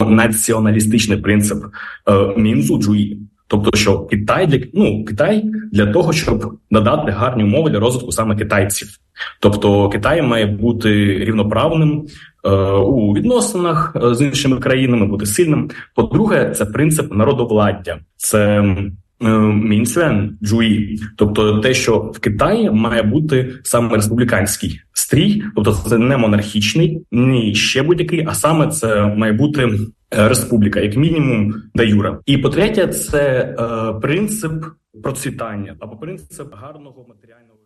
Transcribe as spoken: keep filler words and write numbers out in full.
націоналістичний принцип е, Мінзу-Джуї. Тобто, що Китай для ну Китай для того, щоб надати гарні умови для розвитку саме китайців. Тобто Китай має бути рівноправним е, у відносинах з іншими країнами, бути сильним. По-друге, це принцип народовладдя. Це Мінцюен-Джуї. Тобто те, що в Китаї має бути саме республіканський стрій, тобто це не монархічний, ні ще будь-який, а саме це має бути республіка, як мінімум де юре. І по-третє, це е, принцип процвітання або принцип гарного матеріального